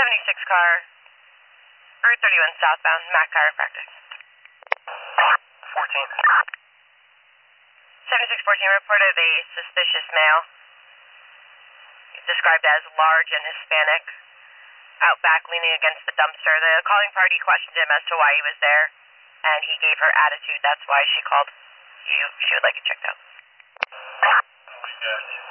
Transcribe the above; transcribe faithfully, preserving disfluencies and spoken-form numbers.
seventy-six car, Route thirty-one southbound, Mac Chiropractic. fourteen. seventy-six fourteen reported a suspicious male, described as large and Hispanic, out back leaning against the dumpster. The calling party questioned him as to why he was there, and he gave her attitude. That's why she called. She, she would like it checked out. We got